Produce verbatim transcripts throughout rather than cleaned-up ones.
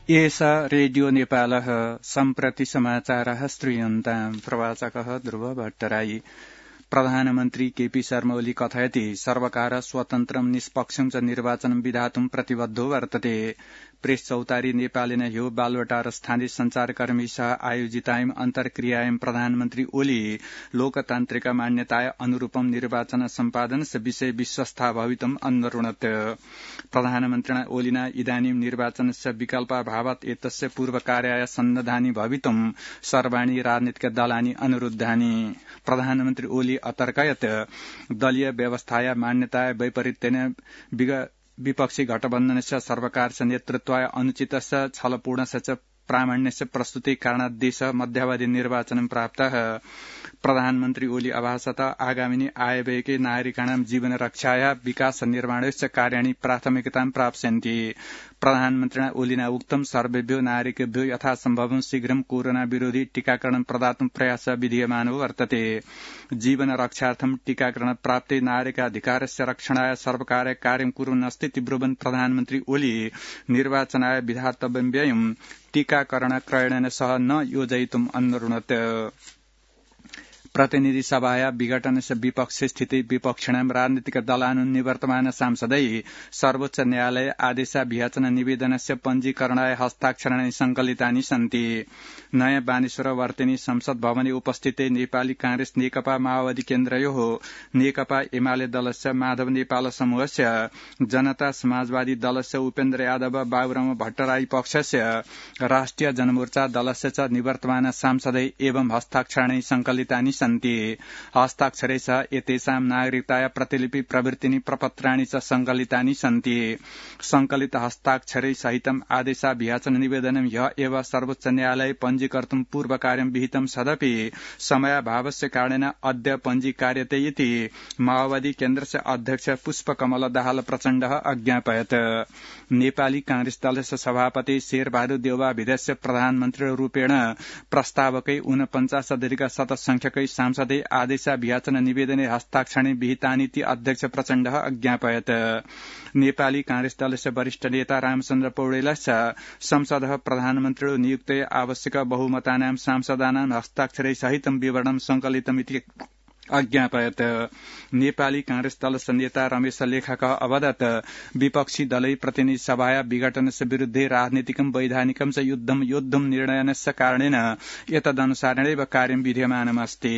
एषा रेडियो नेपालः सम्प्रति समाचारः श्रूयन्ताम् प्रवाचकः ध्रुव भट्टराई। प्रधानमन्त्री केपी शर्मा ओली कथयति सर्वकारः स्वतन्त्रं निष्पक्षं च निर्वाचनं विधातुं प्रतिबद्धो वर्तते। प्रेस चौतारी नेपालेन ह्यो बालवटार स्थानीय संचारकर्मी सह आयोजितायं अन्तर्क्रियायं प्रधानमन्त्री ओली लोकतान्त्रिक मान्यताय अनुरूपं निर्वाचन सम्पादनस्य विषय विश्वस्था भवितुम् अन्वरुणत्। प्रधानमन्त्रिणा ओलिना इदानीं निर्वाचनस्य विकल्पाभावात् एतस्य पूर्वकार्याय सन्नद्धानि भवितुम् सर्वाणि राजनीतिक दलानि अनुरुद्धानि। प्रधानमन्त्री ओली अतर्कयत् दलीय व्यवस्थाया मान्यताय वैपरीत्येन विपक्षी गठबन्धनस्य सर्वकारस्य नेतृत्वाय अनुचितस्य छलपूर्णस्य च प्रामाण्यस्य प्रस्तुतीकरणाद्देश मध्यावधि निर्वाचनं प्राप्तः। प्रधानमन्त्री ओली अभासत आगामिनी आयव्ययके नागरिकाणां जीवन रक्षाया विकास निर्माणस्य कार्याणि प्राथमिकतां प्राप्स्यन्ति। प्रधानमन्त्रिणा ओलिना उक्तं सर्वेभ्यो नागरिकेभ्यो यथासम्भवं शीघ्रं कोरोना विरोधी टीकाकरण प्रदातुं प्रयासः विधीयमानो वर्तते। जीवन रक्षार्थं टीकाकरण प्राप्ते नागरिकाधिकारस्य रक्षणाय सर्वकारः कार्यं कुर्वन् अस्ति तीव्रवन् प्रधानमन्त्री ओली निर्वाचनाय विधातव्यं व्ययं टीकाकरणक्रयणेन सह न योजयितुम् अन्वरुणत्। प्रतिनिधि सभाया विघटनस्य विपक्षे स्थिते विपक्षिणां राजनीतिक दलानां निवर्तमान सांसदै सर्वोच्च न्यायालय आदेशाभियाचन निवेदनस्य पञ्जीकरणाय हस्ताक्षराणि संकलितानि सन्ति। नयाँ बानेश्वर वर्तेनी संसद भवने उपस्थिते नेपाली कांग्रेस नेकपा माओवादी केन्द्रयोः नेकपा एमाले दलस्य माधव नेपाल समूहस्य जनता समाजवादी दलस्य उपेन्द्र यादव बाबुराम भट्टराई पक्षस्य राष्ट्रिय जनमोर्चा दलस्य च निवर्तमान सांसदै एवं हस्ताक्षराणि संकलितानि सन्ति। हस्ताक्षरे सह एतेषां नागरिकताया प्रतिलिपि प्रवृत्तिनि प्रपत्राणि च संकलितानि सन्ति। संकलित हस्ताक्षरे सहितम् आदेशाभियाचन निवेदनं ह्य एव सर्वोच्च न्यायालये पञ्जीकर्तुं पूर्वकार्यं विहितं सदपि समयाभावस्य कारणेन अद्य पञ्जीकार्यते इति माओवादी केन्द्रस्य अध्यक्ष पुष्पकमल दाहाल प्रचण्डः अज्ञापयत्। नेपाली कांग्रेस दलस्य सभापति शेरबहादुर देउवा विदेशस्य प्रधानमन्त्री रूपेण प्रस्तावकै ऊनपञ्चाशदधिक शतसंख्यकै सांसदे आदेशाभियाचन निवेदने हस्ताक्षराणि विहितानीति अध्यक्ष प्रचण्डः अज्ञापयत्। नेपाली कांग्रेस दलस्य वरिष्ठ नेता रामचन्द्र पौडेलस्य संसदः प्रधानमन्त्रिणो नियुक्ते आवश्यक बहुमतानां सांसदानां हस्ताक्षरै सहितं विवरणं संकलितमिति अज्ञापयत्। नेपाली कांग्रेस दलस्य नेता रमेश लेखकः अवदत् विपक्षी दलै प्रतिनिधि सभाया विघटनस्य विरुद्धे राजनीतिकं वैधानिकं च युद्धं योद्धुं निर्णयनस्य कारणेन एतदनुसारेणैव कार्यं विधीयमानमस्ति।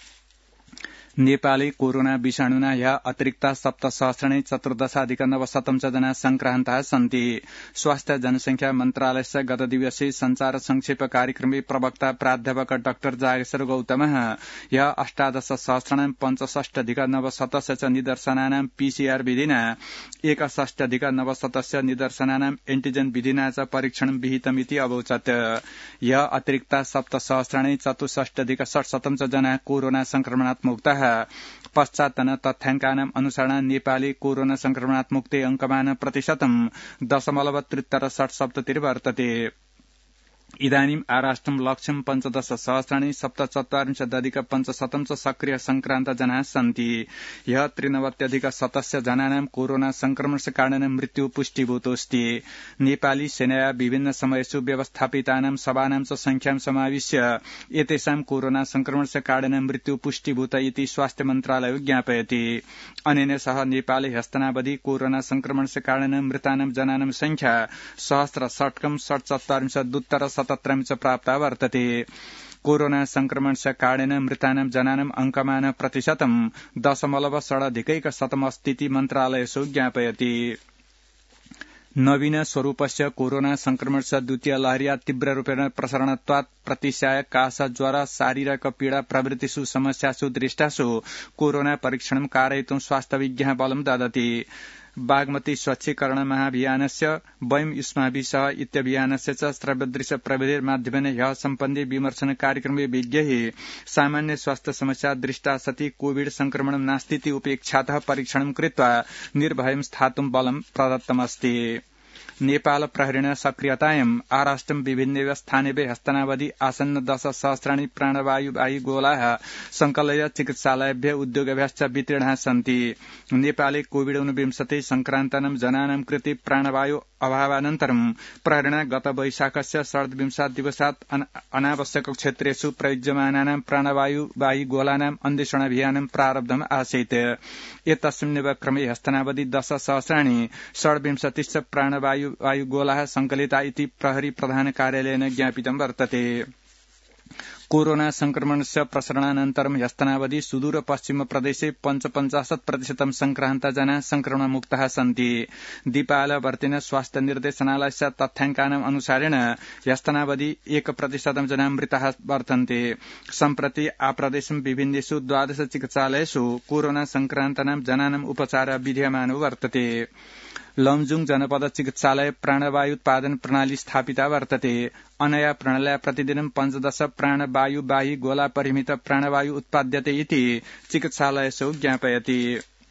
नेपाले कोरोना विषाणुना ह्य अतिरिक्ता सप्तसहस्रणे चतुर्दशाधिक नवशतं च जना संक्रान्ताः सन्ति। स्वास्थ्य जनसंख्या मन्त्रालयस्य गत दिवसे संचार संक्षेप कार्यक्रमे प्रवक्ता प्राध्यापक डाक्टर जागेश्वर गौतमः ह्य अष्टादश सहस्राणां पञ्चषष्ठ्यधिक नवशतस्य च निदर्शनानां पीसीआर विधिना एकषष्ठ्यधिक नवशतस्य निदर्शनानां एन्टिजेन विधिना च परीक्षणं विहितमिति अवोचत्। ह्य अतिरिक्ता सप्तसहस्राणे चतुष्षष्ट्यधिक षट्शतं च जना कोरोना संक्रमणात् मुक्ताः। पश्चात्तन तथ्याङ्कानाम् अनुसारेण नेपाले कोरोना संक्रमणात् मुक्ते अङ्कमान प्रतिशतं दशमलव त्रिहत्तर षट् सप्ततिर्वर्तते। इदानीम् आराष्ट्रं लक्ष्यं पञ्चदश सहस्राणि सप्तचत्वारिंशदधिक पञ्चशतं च सक्रिय संक्रान्त जनाः सन्ति। ह्यः त्रिनवत्यधिक शतस्य जनानां कोरोना संक्रमणस्य कारणेन मृत्यु पुष्टीभूतोऽस्ति। नेपाली सेनाया विभिन्न समयेषु व्यवस्थापितानां शवानां च संख्यां समाविश्य एतेषां कोरोना संक्रमणस्य कारणेन मृत्यु पुष्टीभूत इति स्वास्थ्य मन्त्रालयो ज्ञापयति। अनेन सह नेपाले ह्यस्तनावधि कोरोना संक्रमणस्य कारणेन मृतानां जनानां संख्या सहस्र षट्कं षट्चत्वारिंशदुत्तर सतत्रं च प्राप्ता वर्तते। कोरोना संक्रमणस्य कारणेन मृतानां जनानाम् अङ्कमान प्रतिशतं दशमलव षडधिकैक शतमस्तीति मन्त्रालयसु ज्ञापयति। नवीन स्वरूपस्य कोरोना संक्रमणस्य द्वितीय लहर्या तीव्ररूपेण प्रसरणत्वात् प्रतिशाय कास ज्वर शारीरिक पीडा प्रभृतिषु समस्यासु दृष्टासु कोरोना परीक्षणं कारयितुं स्वास्थ्य विज्ञः बलं ददति। बागमती स्वच्छीकरण महाभियानस्य वयं युष्माभिः सह इत्यभियानस्य च श्रव्यदृश्य प्रविधिर्माध्यमेन ह्यः सम्पन्ने विमर्शन कार्यक्रमे विज्ञैः सामान्य स्वास्थ्य समस्या दृष्टा सति कोविड संक्रमणं नास्तीति उपेक्षातः परीक्षणं कृत्वा निर्भयं स्थातुं बलं प्रदत्तमस्ति। नेपाल प्रहरीण सक्रियतायां आराष्ट्रं विभिन्नेव स्थानेभ्य हस्तनावधि आसन्न दश सहस्राणि प्राणवायुवायु गोलाः संकलय चिकित्सालयेभ्य उद्योगभ्यश्च वितीर्णाः सन्ति। नेपाले कोविड ऊनविंशति संक्रान्तानां जनानां कृते प्राणवायु अभावानन्तरं प्रहरीणा गत वैशाखस्य षड्विंशात् दिवसात् अनावश्यक क्षेत्रेषु प्रयुज्यमानानां प्राणवायुवायु गोलानां अन्वेषणाभियानं प्रारब्धम् आसीत्। एतस्मिन्नेव क्रमे हस्तनावधि दश सहस्राणि षड्विंशतिश्च प्राणवायुवायु गोलाः संकलिता इति प्रहरी प्रधान कार्यालयेन ज्ञापितं वर्तते। कोरोना संक्रमणस्य प्रसरणानन्तरं ह्यस्तनावधि सुदूर पश्चिम प्रदेशे पञ्चपञ्चाशत् प्रतिशतं संक्रान्ता जना संक्रमणमुक्ताः सन्ति। दीपावलिवर्तिन स्वास्थ्य निर्देशनालयस्य तथ्याङ्कानाम् अनुसारेण ह्यस्तनावधि एक प्रतिशतं जना मृताः वर्तन्ते। सम्प्रति आप्रदेशं विभिन्नेषु द्वादश चिकित्सालयेषु कोरोना संक्रान्तानां जनानाम् उपचार विधीयमानो वर्तते। लमजुङ जनपद चिकित्सालय प्राणवायु उत्पादन प्रणाली स्थापिता वर्तते। अनया प्रणाल्या प्रतिदिनं पञ्चदश प्राणवायुवाही गोला परिमित प्राणवायु उत्पाद्यते इति चिकित्सालयेषु ज्ञापयति।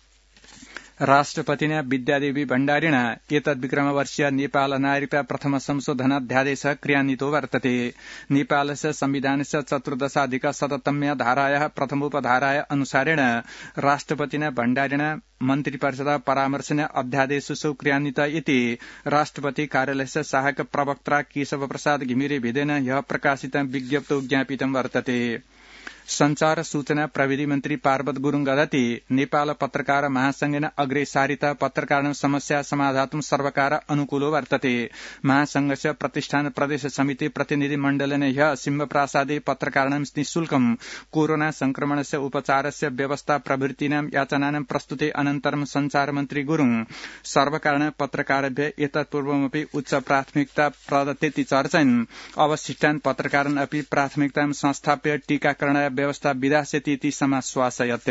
राष्ट्रपतिना विद्यादेवी भण्डारिणा एतद्विक्रमवर्षीय नेपाल नागरिकता प्रथम संशोधनाध्यादेशः क्रियान्वितो वर्तते। नेपालस्य संविधानस्य चतुर्दशाधिक शततम्या धारायाः प्रथमोपधाराया अनुसारेण राष्ट्रपतिना भण्डारिणा मन्त्रिपरिषदा परामर्शेन अध्यादेशो क्रियान्वित इति राष्ट्रपति कार्यालयस्य सहायक प्रवक्ता केशव प्रसाद घिमिरे भेदेन ह्यः प्रकाशितं विज्ञप्तौ ज्ञापितं वर्तते। संचार सूचना प्रविधि मन्त्री पार्वत गुरुङ गदति नेपाल पत्रकार महासंघेन अग्रे सारिता पत्रकाराणां समस्या समाधातुं सर्वकार अनुकूलो वर्तते। महासंघस्य प्रतिष्ठान प्रदेश समिति प्रतिनिधि मण्डलेन ह्यः सिंहप्रासादे पत्रकाराणां निःशुल्कं कोरोना संक्रमणस्य उपचारस्य व्यवस्था प्रभृतीनां याचनानां प्रस्तुते अनन्तरं संचार मन्त्री गुरुङ सर्वकारेण पत्रकारेभ्यः एतत्पूर्वमपि उच्च प्राथमिकता प्रदत्तेति चर्चयन् अवशिष्टान् पत्रकारान् अपि प्राथमिकतां संस्थाप्य टीकाकरणाय व्यवस्था विधास्यति इति समाश्वासयत्।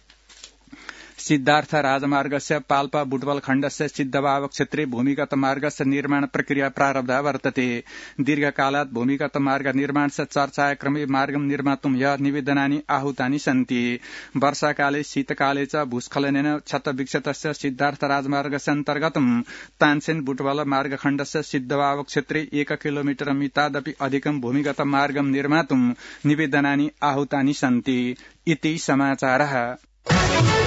सिद्धार्थ राजमार्गस्य पाल्पा बुटवल खण्डस्य सिद्धवाव क्षेत्रे भूमिगत मार्गस्य निर्माण प्रक्रिया प्रारब्धा वर्तते। दीर्घकालात् भूमिगत मार्ग निर्माणस्य चर्चाय क्रमे मार्गं निर्मातुं ह्यः निवेदनानि आहूतानि सन्ति। वर्षाकाले शीतकाले च भूस्खलनेन क्षतविक्षतस्य सिद्धार्थ राजमार्गस्य अन्तर्गतं तानसेन बुटवल मार्गखण्डस्य सिद्धवाव क्षेत्रे एक किलोमीटर मितादपि अधिकं भूमिगत मार्गं निर्मातुं निवेदनानि आहूतानि सन्ति इति समाचारः।